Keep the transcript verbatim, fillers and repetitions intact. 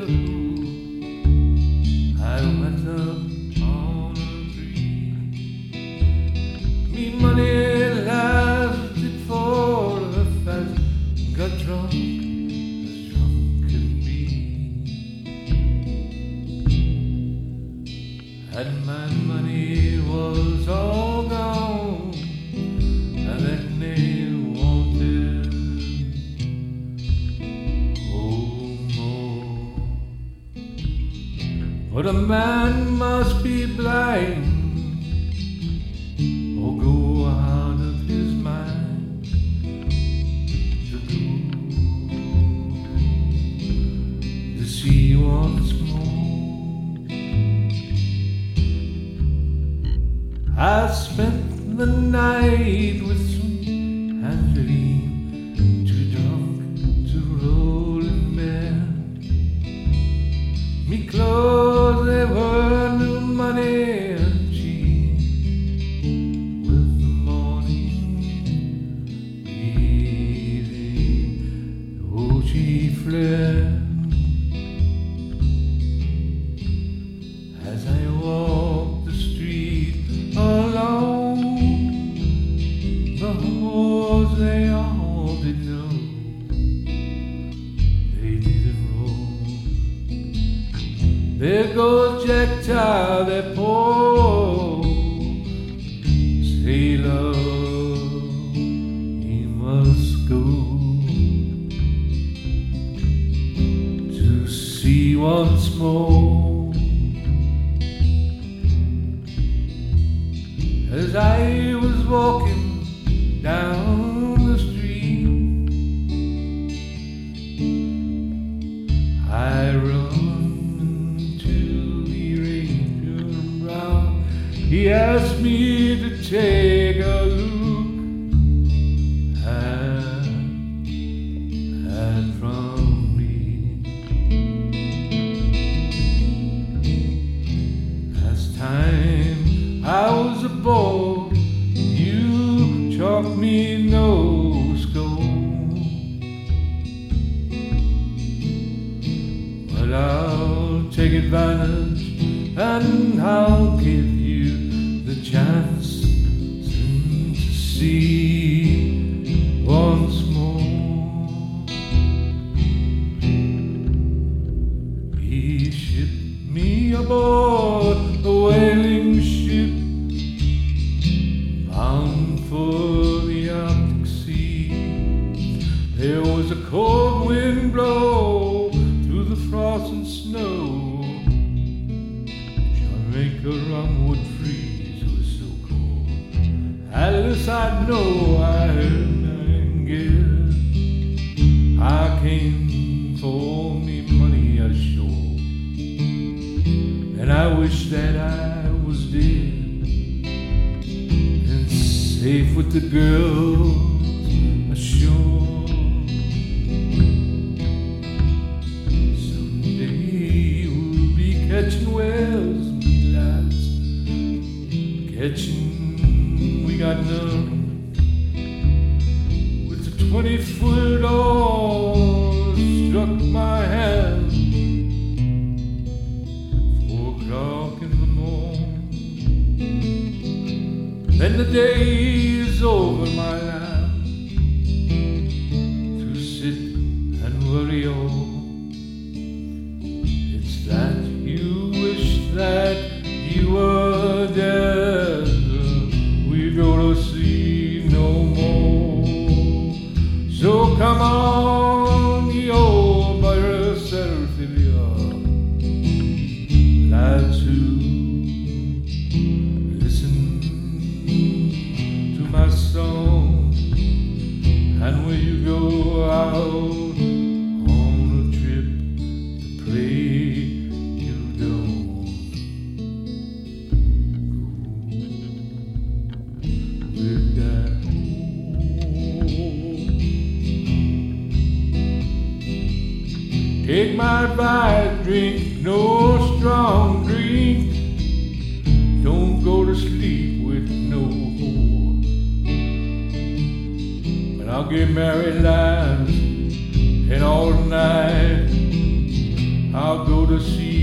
ago, I went up on a dream. Me money lasted for a fast, got drunk as drunk can be, and my money was all gone, and that nail wanted oh more. But a man must be blind or go out of his mind to go to see once more. I spent the night with sweet Angeline, too drunk to roll in bed. Me clothes, they were new money and cheap. With the morning easy, oh, she fled. As I walked the street alone, the whores, they all did know they didn't roll. There goes Jack Tar, that poor sailor, he must go to sea once more. As I was walking down the street, I run into the Ranger Brown. He asked me to take a look at, at from me. Last time I was aboard, you chalked me no score, but I'll take advantage and I'll give you the chance to see once more. He shipped me aboard a whaling ship bound for the Arctic Sea. There was a cold wind blow through the frost and snow. Jamaica rum would freeze, it was so cold. At least I know I heard guess I came for me money ashore, and I wish that I was dead, safe with the girls ashore. Someday we'll be catching whales, me lads, catching, we got none. With the twenty foot oar struck my hand, four o'clock in the morning. Then the day is over, my lamb, to sit and worry all. It's that you wish that you were dead, we go to see no more. So come on, ye old butter Seraphilia, lads who my song, and will you go out on a trip to pray you don't go with that home. Take my advice, drink no strong drink, don't go to sleep with no whore. I'll get married lads, and all night I'll go to see